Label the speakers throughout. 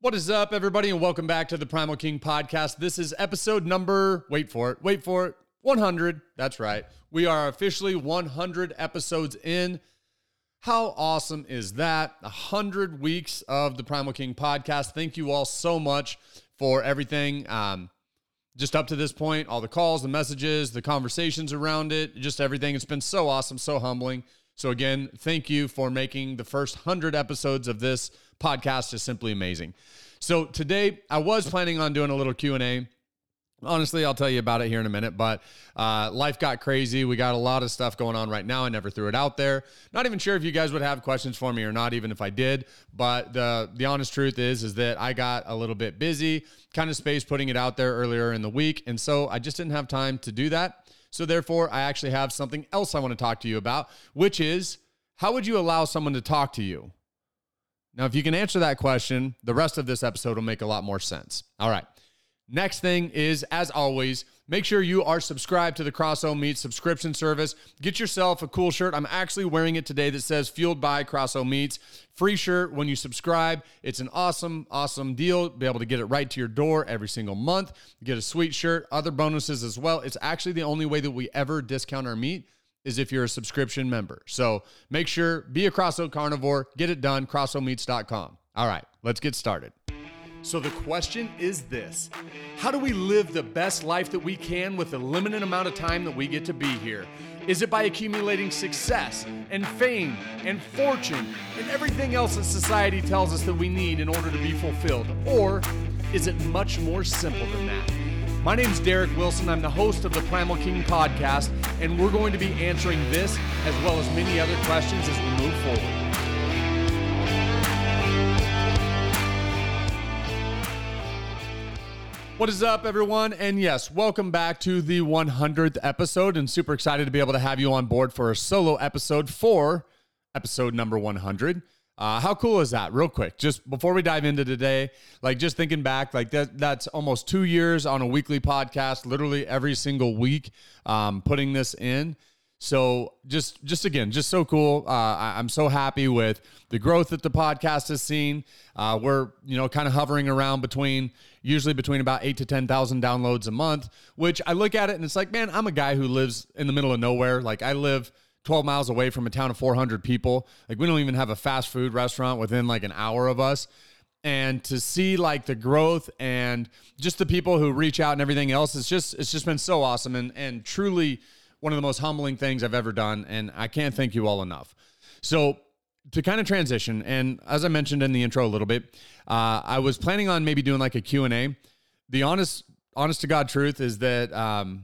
Speaker 1: What is up, everybody, and welcome back to the Primal King Podcast. This is episode number, wait for it, 100. That's right. We are officially 100 episodes in. How awesome is that? 100 weeks of the Primal King Podcast. Thank you all so much for everything. Just up to this point, all the calls, the messages, the conversations around it, just everything. It's been so awesome, so humbling. So again, thank you for making the first 100 episodes of this podcast just simply amazing. So today, I was planning on doing a little Q&A. Honestly, I'll tell you about it here in a minute, but life got crazy. We got a lot of stuff going on right now. I never threw it out there. Not even sure if you guys would have questions for me or not, even if I did. But the honest truth is that I got a little bit busy, kind of spaced putting it out there earlier in the week. And so I just didn't have time to do that. So therefore, I actually have something else I want to talk to you about, which is, how would you allow someone to talk to you? Now, if you can answer that question, the rest of this episode will make a lot more sense. All right. Next thing is, as always, make sure you are subscribed to the Crosso Meats subscription service. Get yourself a cool shirt. I'm actually wearing it today that says Fueled by Crosso Meats. Free shirt when you subscribe. It's an awesome, awesome deal. Be able to get it right to your door every single month. You get a sweet shirt, other bonuses as well. It's actually the only way that we ever discount our meat is if you're a subscription member. So make sure, be a Crosso carnivore, get it done, crossomeats.com. All right, let's get started. So the question is this: how do we live the best life that we can with the limited amount of time that we get to be here? Is it by accumulating success and fame and fortune and everything else that society tells us that we need in order to be fulfilled? Or is it much more simple than that? My name's Derek Wilson. I'm the host of the Primal King Podcast, and we're going to be answering this as well as many other questions as we move forward. What is up, everyone? And yes, welcome back to the 100th episode, and super excited to be able to have you on board for a solo episode for episode number 100. How cool is that? Real quick, just before we dive into today, like just thinking back, like that's almost 2 years on a weekly podcast, literally every single week, putting this in. So just again, just so cool. I'm so happy with the growth that the podcast has seen. We're, kind of hovering around usually between about 8,000 to 10,000 downloads a month, which I look at it and it's like, man, I'm a guy who lives in the middle of nowhere. Like I live 12 miles away from a town of 400 people. Like we don't even have a fast food restaurant within like an hour of us. And to see like the growth and just the people who reach out and everything else, it's just been so awesome and truly one of the most humbling things I've ever done, and I can't thank you all enough. So to kind of transition, and as I mentioned in the intro a little bit, I was planning on maybe doing like a Q&A. The honest to God truth is that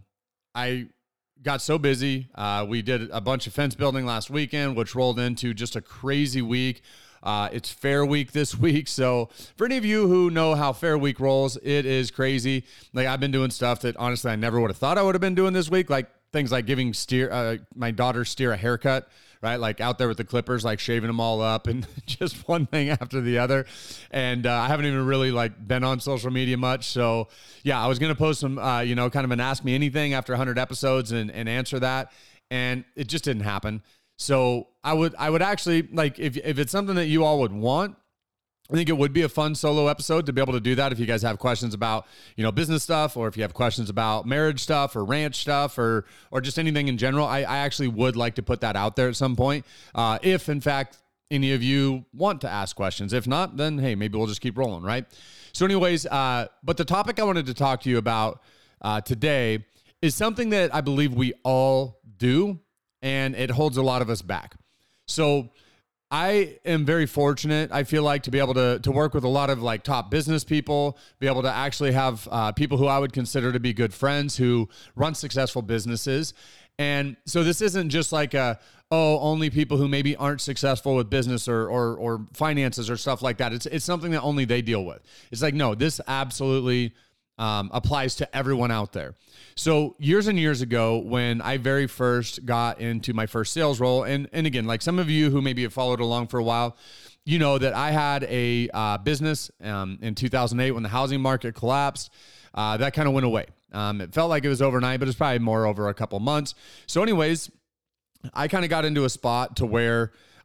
Speaker 1: I got so busy. We did a bunch of fence building last weekend, which rolled into just a crazy week. It's Fair Week this week. So for any of you who know how Fair Week rolls, it is crazy. Like I've been doing stuff that honestly I never would have thought I would have been doing this week. Like things like giving my daughter Steer a haircut, right? Like out there with the clippers, like shaving them all up and just one thing after the other. And I haven't even really like been on social media much. So yeah, I was going to post some, kind of an Ask Me Anything after 100 episodes and answer that. And it just didn't happen. So I would actually like, if it's something that you all would want, I think it would be a fun solo episode to be able to do that. If you guys have questions about, business stuff, or if you have questions about marriage stuff or ranch stuff or just anything in general, I actually would like to put that out there at some point. If in fact any of you want to ask questions, if not, then hey, maybe we'll just keep rolling. Right. So anyways, but the topic I wanted to talk to you about, today is something that I believe we all do, and it holds a lot of us back. So I am very fortunate, I feel like, to be able to work with a lot of like top business people, be able to actually have people who I would consider to be good friends who run successful businesses. And so this isn't just like only people who maybe aren't successful with business or finances or stuff like that. It's something that only they deal with. It's like, no, this absolutely applies to everyone out there. So years and years ago, when I very first got into my first sales role, and again, like some of you who maybe have followed along for a while, you know that I had a business in 2008 when the housing market collapsed. That kind of went away. It felt like it was overnight, but it's probably more over a couple months. So anyways, I kind of got into a spot to where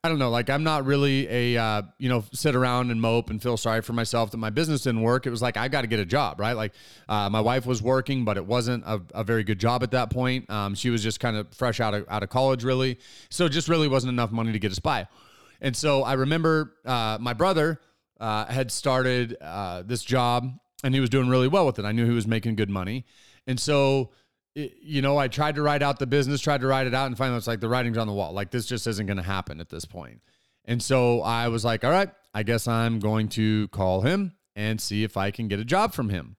Speaker 1: I don't know, like I'm not really a, sit around and mope and feel sorry for myself that my business didn't work. It was like, I got to get a job, right? Like my wife was working, but it wasn't a very good job at that point. She was just kind of fresh out of college really. So it just really wasn't enough money to get us by. And so I remember my brother had started this job and he was doing really well with it. I knew he was making good money. And so I tried to write out the business, tried to write it out, and finally it's like the writing's on the wall. Like this just isn't going to happen at this point. And so I was like, all right, I guess I'm going to call him and see if I can get a job from him.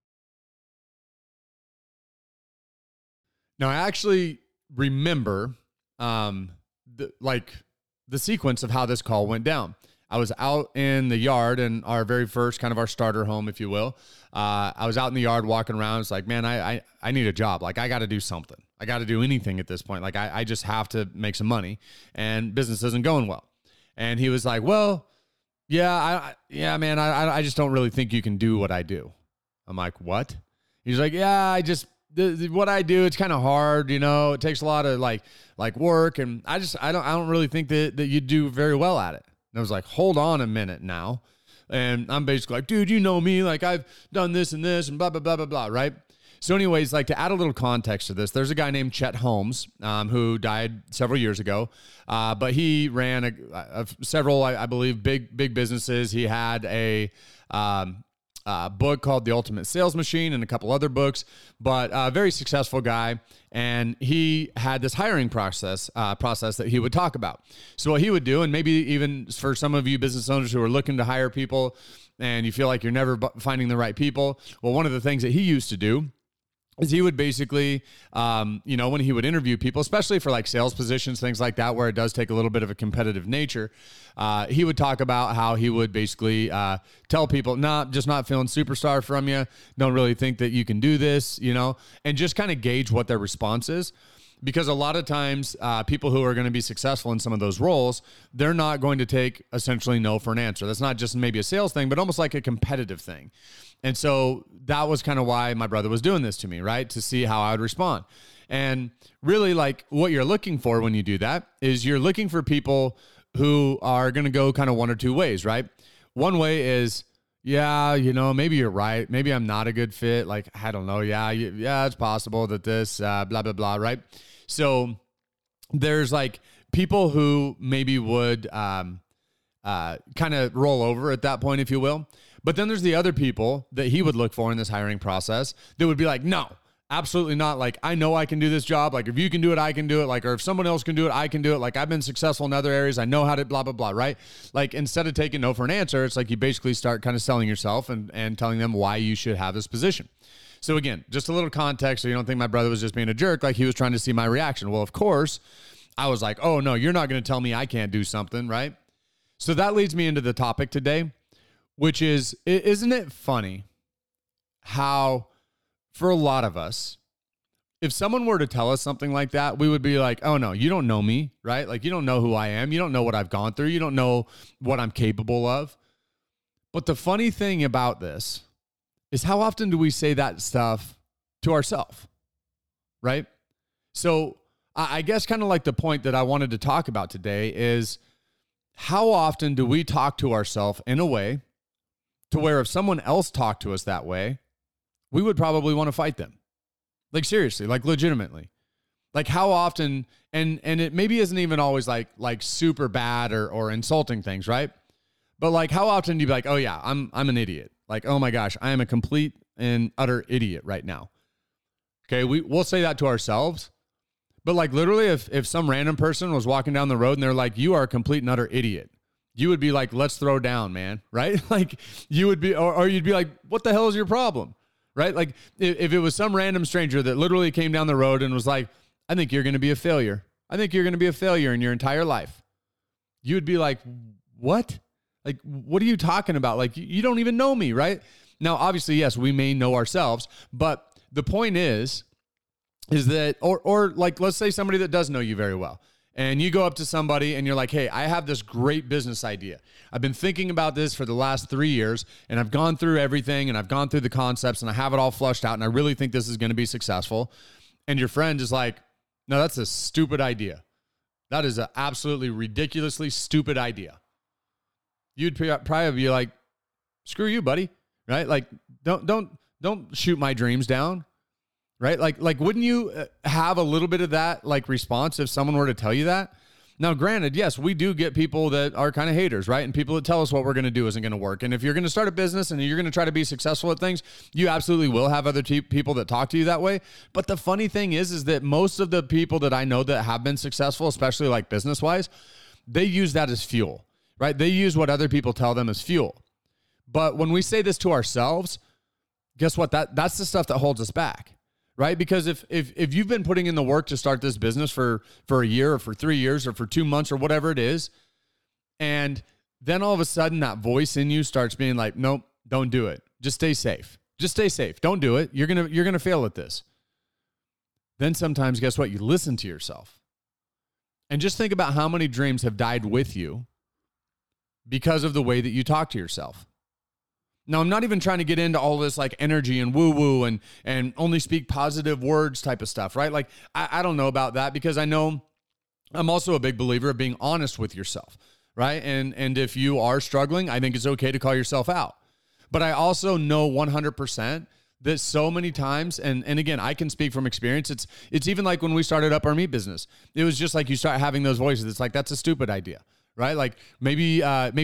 Speaker 1: Now I actually remember the sequence of how this call went down. I was out in the yard in our very first kind of our starter home, if you will. I was out in the yard walking around. It's like, man, I need a job. Like I got to do something. I got to do anything at this point. Like I just have to make some money and business isn't going well. And he was like, well, yeah, man, I just don't really think you can do what I do. I'm like, what? He's like, yeah, what I do, it's kind of hard, it takes a lot of like work. And I don't really think that you do very well at it. And I was like, hold on a minute now. And I'm basically like, dude, you know me, like I've done this and this and blah, blah, blah, blah, blah, right? So anyways, like to add a little context to this, there's a guy named Chet Holmes who died several years ago, but he ran several, I believe, big businesses. He had a book called The Ultimate Sales Machine and a couple other books, but a very successful guy. And he had this hiring process that he would talk about. So what he would do, and maybe even for some of you business owners who are looking to hire people and you feel like you're never finding the right people, well, one of the things that he used to do is he would basically, when he would interview people, especially for like sales positions, things like that, where it does take a little bit of a competitive nature, he would talk about how he would basically tell people, just not feeling superstar from you, don't really think that you can do this, and just kind of gauge what their response is. Because a lot of times people who are going to be successful in some of those roles, they're not going to take essentially no for an answer. That's not just maybe a sales thing, but almost like a competitive thing. And so that was kind of why my brother was doing this to me, right? To see how I would respond. And really like what you're looking for when you do that is you're looking for people who are going to go kind of one or two ways, right? One way is, yeah, maybe you're right. Maybe I'm not a good fit. Like, I don't know. Yeah, it's possible that this, blah, blah, blah, right? So there's like people who maybe would kind of roll over at that point, if you will. But then there's the other people that he would look for in this hiring process that would be like, no, absolutely not. Like, I know I can do this job. Like, if you can do it, I can do it. Like, or if someone else can do it, I can do it. Like, I've been successful in other areas. I know how to blah, blah, blah, right? Like, instead of taking no for an answer, it's like you basically start kind of selling yourself and telling them why you should have this position. So again, just a little context so you don't think my brother was just being a jerk, like he was trying to see my reaction. Well, of course, I was like, oh, no, you're not going to tell me I can't do something, right? So that leads me into the topic today, which is, isn't it funny how for a lot of us, if someone were to tell us something like that, we would be like, oh no, you don't know me, right? Like you don't know who I am. You don't know what I've gone through. You don't know what I'm capable of. But the funny thing about this is how often do we say that stuff to ourselves, right? So I guess kind of like the point that I wanted to talk about today is how often do we talk to ourselves in a way to where if someone else talked to us that way, we would probably want to fight them. Like seriously, like legitimately. Like how often, and it maybe isn't even always like super bad or insulting things, right? But like how often do you be like, oh yeah, I'm an idiot. Like, oh my gosh, I am a complete and utter idiot right now. Okay, we'll say that to ourselves. But like literally if some random person was walking down the road and they're like, you are a complete and utter idiot, you would be like, let's throw down, man, right? Like you would be, or you'd be like, what the hell is your problem, right? Like if it was some random stranger that literally came down the road and was like, I think you're going to be a failure. I think you're going to be a failure in your entire life. You would be like, what? Like, what are you talking about? Like, you don't even know me, right? Now, obviously, yes, we may know ourselves, but the point is that, or like, let's say somebody that does know you very well. And you go up to somebody and you're like, hey, I have this great business idea. I've been thinking about this for the last 3 years and I've gone through everything and I've gone through the concepts and I have it all flushed out and I really think this is going to be successful. And your friend is like, no, that's a stupid idea. That is an absolutely ridiculously stupid idea. You'd probably be like, screw you, buddy. Right? Like, don't shoot my dreams down. Right? Like, wouldn't you have a little bit of that like response if someone were to tell you that? Now, granted, yes, we do get people that are kind of haters, right? And people that tell us what we're going to do isn't going to work. And if you're going to start a business and you're going to try to be successful at things, you absolutely will have other people that talk to you that way. But the funny thing is that most of the people that I know that have been successful, especially like business-wise, they use that as fuel, right? They use what other people tell them as fuel. But when we say this to ourselves, guess what? That's the stuff that holds us back. Right? Because if you've been putting in the work to start this business for a year or for 3 years or for 2 months or whatever it is, and then all of a sudden that voice in you starts being like, nope, don't do it. Just stay safe. Just stay safe. Don't do it. You're gonna fail at this. Then sometimes, guess what? You listen to yourself. And just think about how many dreams have died with you because of the way that you talk to yourself. Now, I'm not even trying to get into all this like energy and woo-woo and only speak positive words type of stuff, right? Like, I don't know about that because I know I'm also a big believer of being honest with yourself, right? And if you are struggling, I think it's okay to call yourself out. But I also know 100% that so many times, and again, I can speak from experience. It's even like when we started up our meat business. It was just like you start having those voices. It's like, that's a stupid idea. Right? Like maybe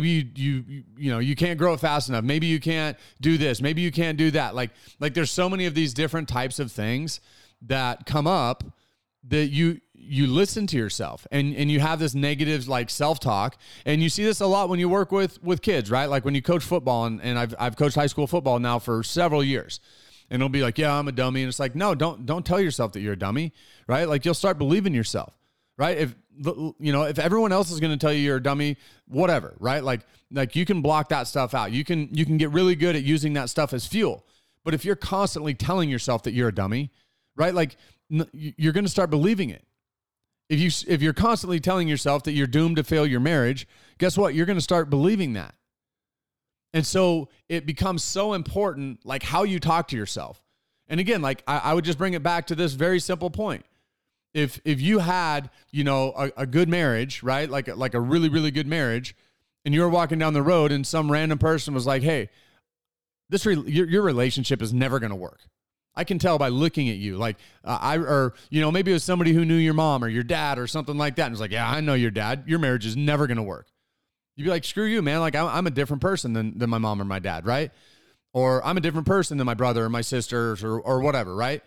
Speaker 1: you can't grow it fast enough. Maybe you can't do this. Maybe you can't do that. Like there's so many of these different types of things that come up that you listen to yourself and you have this negative like self-talk. And you see this a lot when you work with kids, right? Like when you coach football and I've coached high school football now for several years. And it'll be like, yeah, I'm a dummy. And it's like, no, don't tell yourself that you're a dummy, right? Like you'll start believing yourself. Right? If everyone else is going to tell you you're a dummy, whatever, right? Like you can block that stuff out. You can get really good at using that stuff as fuel. But if you're constantly telling yourself that you're a dummy, right? Like you're going to start believing it. If you're constantly telling yourself that you're doomed to fail your marriage, guess what? You're going to start believing that. And so it becomes so important, like how you talk to yourself. And again, like I would just bring it back to this very simple point. If you had, a good marriage, right? Like a really, really good marriage, and you were walking down the road and some random person was like, hey, your relationship is never going to work. I can tell by looking at you. Like, maybe it was somebody who knew your mom or your dad or something like that. And it's like, yeah, I know your dad. Your marriage is never going to work. You'd be like, screw you, man. Like I'm a different person than my mom or my dad, right? Or I'm a different person than my brother or my sisters or whatever, right?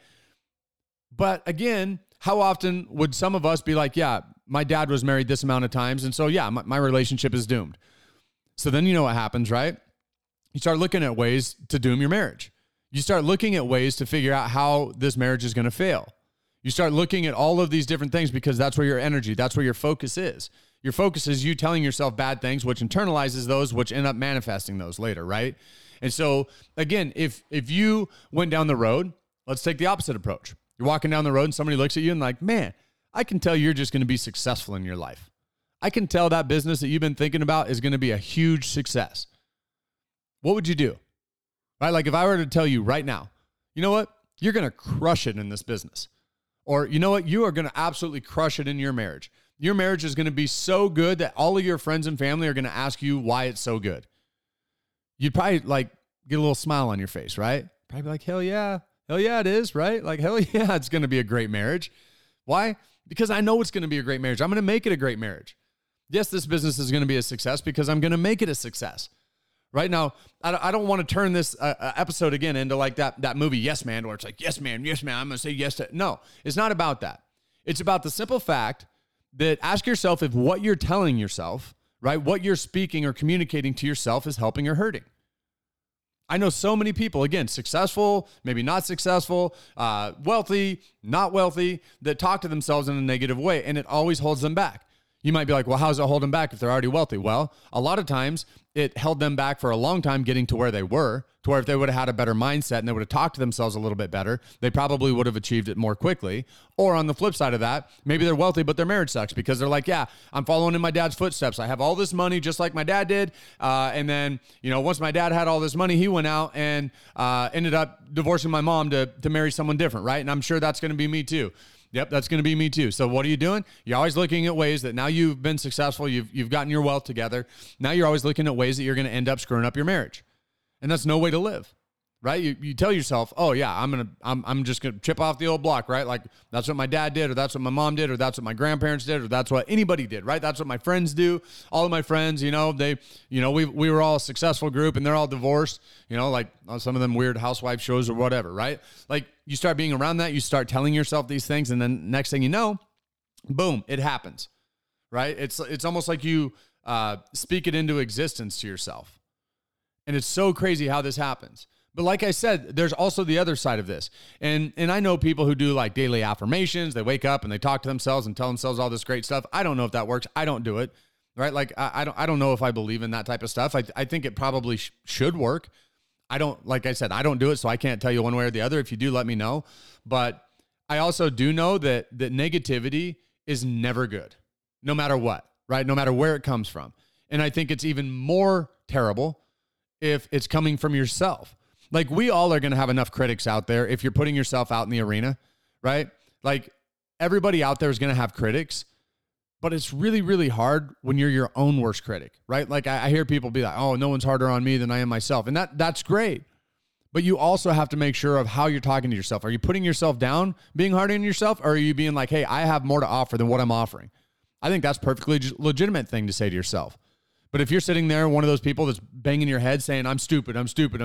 Speaker 1: But again, how often would some of us be like, yeah, my dad was married this amount of times, and so yeah, my relationship is doomed. So then you know what happens, right? You start looking at ways to doom your marriage. You start looking at ways to figure out how this marriage is going to fail. You start looking at all of these different things because that's where your energy, that's where your focus is. Your focus is you telling yourself bad things, which internalizes those, which end up manifesting those later, right? And so again, if you went down the road, let's take the opposite approach. You're walking down the road and somebody looks at you and like, man, I can tell you're just going to be successful in your life. I can tell that business that you've been thinking about is going to be a huge success. What would you do? Right? Like if I were to tell you right now, you know what? You're going to crush it in this business. Or you know what? You are going to absolutely crush it in your marriage. Your marriage is going to be so good that all of your friends and family are going to ask you why it's so good. You'd probably like get a little smile on your face, right? Probably be like, hell yeah. Hell yeah, it is, right? Like, hell yeah, it's going to be a great marriage. Why? Because I know it's going to be a great marriage. I'm going to make it a great marriage. Yes, this business is going to be a success because I'm going to make it a success. Right now, I don't want to turn this episode again into like that movie, Yes Man, where it's like, yes, man, I'm going to say yes to. No, it's not about that. It's about the simple fact that ask yourself if what you're telling yourself, right, what you're speaking or communicating to yourself is helping or hurting. I know so many people, again, successful, maybe not successful, wealthy, not wealthy, that talk to themselves in a negative way, and it always holds them back. You might be like, well, how does it hold them back if they're already wealthy? Well, a lot of times it held them back for a long time getting to where they were, to where if they would have had a better mindset and they would have talked to themselves a little bit better, they probably would have achieved it more quickly. Or on the flip side of that, maybe they're wealthy, but their marriage sucks because they're like, yeah, I'm following in my dad's footsteps. I have all this money just like my dad did. And then, once my dad had all this money, he went out and ended up divorcing my mom to marry someone different, right? And I'm sure that's going to be me too. Yep, that's going to be me too. So what are you doing? You're always looking at ways that now you've been successful, you've gotten your wealth together. Now you're always looking at ways that you're going to end up screwing up your marriage. And that's no way to live. Right? You tell yourself, oh yeah, I'm just gonna chip off the old block, right? Like that's what my dad did, or that's what my mom did, or that's what my grandparents did, or that's what anybody did, right? That's what my friends do. All of my friends, we were all a successful group and they're all divorced, like on some of them weird housewife shows or whatever, right? Like you start being around that, you start telling yourself these things, and then next thing you know, boom, it happens, right? It's almost like you speak it into existence to yourself. And it's so crazy how this happens. But like I said, there's also the other side of this. And I know people who do like daily affirmations. They wake up and they talk to themselves and tell themselves all this great stuff. I don't know if that works. I don't do it, right? Like I don't know if I believe in that type of stuff. I think it probably should work. Like I said, I don't do it, so I can't tell you one way or the other. If you do, let me know. But I also do know that negativity is never good, no matter what, right? No matter where it comes from. And I think it's even more terrible if it's coming from yourself. Like we all are going to have enough critics out there if you're putting yourself out in the arena, right? Like everybody out there is going to have critics, but it's really, really hard when you're your own worst critic, right? Like I hear people be like, oh, no one's harder on me than I am myself. And that's great. But you also have to make sure of how you're talking to yourself. Are you putting yourself down, being hard on yourself? Or are you being like, hey, I have more to offer than what I'm offering? I think that's perfectly legitimate thing to say to yourself. But if you're sitting there, one of those people that's banging your head saying, I'm stupid,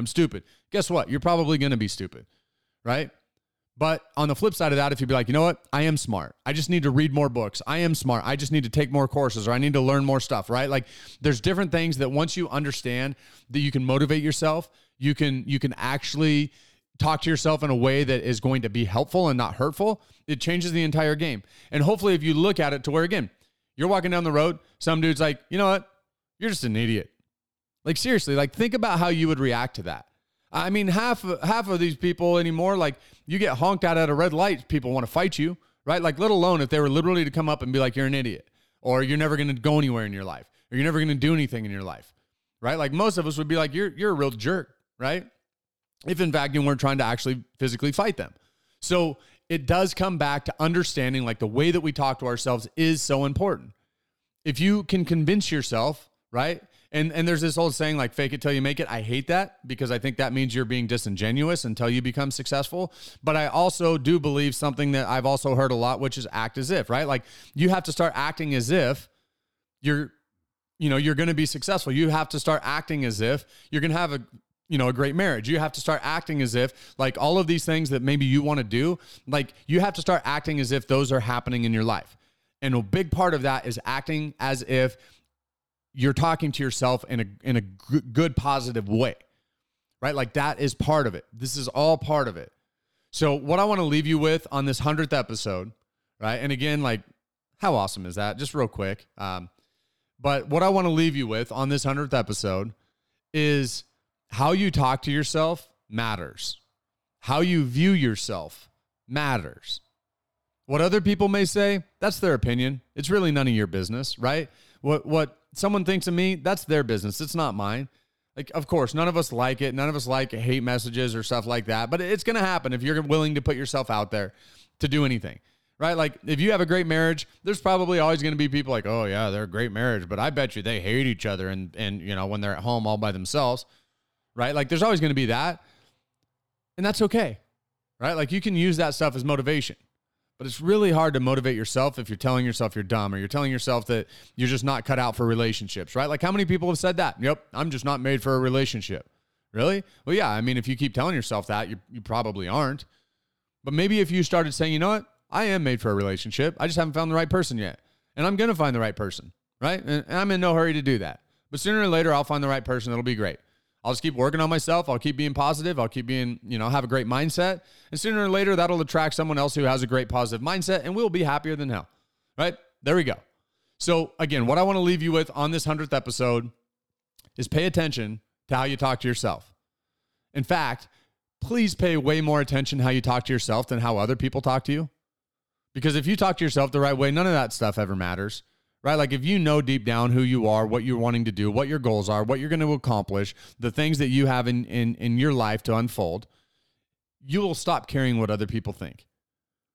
Speaker 1: guess what? You're probably going to be stupid, right? But on the flip side of that, if you be like, you know what? I am smart. I just need to read more books. I am smart. I just need to take more courses, or I need to learn more stuff, right? Like there's different things that once you understand that you can motivate yourself, you can actually talk to yourself in a way that is going to be helpful and not hurtful. It changes the entire game. And hopefully if you look at it to where, again, you're walking down the road, some dude's like, you know what? You're just an idiot. Like seriously, like think about how you would react to that. I mean, half of these people anymore, like you get honked at a red light, people want to fight you, right? Like let alone if they were literally to come up and be like, you're an idiot, or you're never going to go anywhere in your life, or you're never going to do anything in your life, right? Like most of us would be like, you're a real jerk, right? If in fact you weren't trying to actually physically fight them. So it does come back to understanding like the way that we talk to ourselves is so important. If you can convince yourself, right? And there's this old saying like fake it till you make it. I hate that because I think that means you're being disingenuous until you become successful. But I also do believe something that I've also heard a lot, which is act as if, right? Like you have to start acting as if you're going to be successful. You have to start acting as if you're going to have a great marriage. You have to start acting as if like all of these things that maybe you want to do, like you have to start acting as if those are happening in your life. And a big part of that is acting as if you're talking to yourself in a good, positive way, right? Like that is part of it. This is all part of it. So what I want to leave you with on this 100th episode, right? And again, like how awesome is that? Just real quick. But what I want to leave you with on this 100th episode is how you talk to yourself matters. How you view yourself matters. What other people may say, that's their opinion. It's really none of your business, right? What someone thinks of me, that's their business. It's not mine. Like, of course, none of us like it. None of us like hate messages or stuff like that. But it's going to happen if you're willing to put yourself out there to do anything, right? Like, if you have a great marriage, there's probably always going to be people like, oh, yeah, they're a great marriage. But I bet you they hate each other and when they're at home all by themselves, right? Like, there's always going to be that. And that's okay, right? Like, you can use that stuff as motivation. But it's really hard to motivate yourself if you're telling yourself you're dumb, or you're telling yourself that you're just not cut out for relationships, right? Like how many people have said that? Yep, I'm just not made for a relationship. Really? Well, yeah, I mean, if you keep telling yourself that, you probably aren't. But maybe if you started saying, you know what? I am made for a relationship. I just haven't found the right person yet. And I'm going to find the right person, right? And I'm in no hurry to do that. But sooner or later, I'll find the right person. It'll be great. I'll just keep working on myself. I'll keep being positive. I'll keep being, have a great mindset. And sooner or later, that'll attract someone else who has a great positive mindset, and we'll be happier than hell, right? There we go. So again, what I want to leave you with on this 100th episode is pay attention to how you talk to yourself. In fact, please pay way more attention how you talk to yourself than how other people talk to you. Because if you talk to yourself the right way, none of that stuff ever matters. Right? Like if you know deep down who you are, what you're wanting to do, what your goals are, what you're going to accomplish, the things that you have in your life to unfold, you will stop caring what other people think.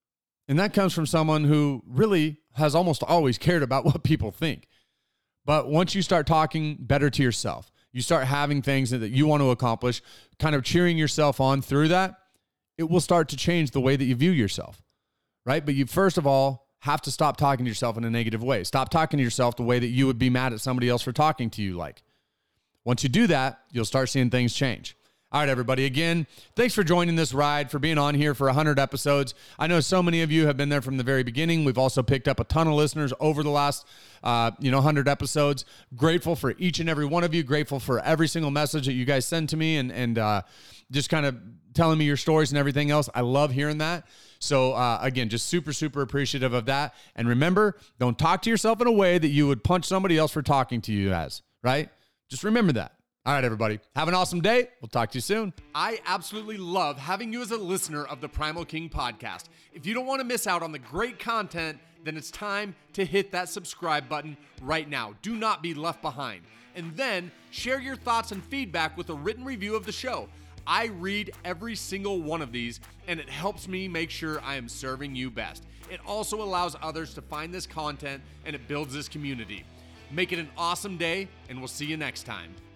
Speaker 1: And that comes from someone who really has almost always cared about what people think. But once you start talking better to yourself, you start having things that you want to accomplish, kind of cheering yourself on through that, it will start to change the way that you view yourself, right? But you, first of all, have to stop talking to yourself in a negative way. Stop talking to yourself the way that you would be mad at somebody else for talking to you like. Once you do that, you'll start seeing things change. All right, everybody. Again, thanks for joining this ride, for being on here for 100 episodes. I know so many of you have been there from the very beginning. We've also picked up a ton of listeners over the last, 100 episodes. Grateful for each and every one of you. Grateful for every single message that you guys send to me and just kind of telling me your stories and everything else. I love hearing that. So again, just super, super appreciative of that. And remember, don't talk to yourself in a way that you would punch somebody else for talking to you as, right? Just remember that. All right, everybody. Have an awesome day. We'll talk to you soon. I absolutely love having you as a listener of the Primal King podcast. If you don't want to miss out on the great content, then it's time to hit that subscribe button right now. Do not be left behind. And then share your thoughts and feedback with a written review of the show. I read every single one of these, and it helps me make sure I am serving you best. It also allows others to find this content, and it builds this community. Make it an awesome day, and we'll see you next time.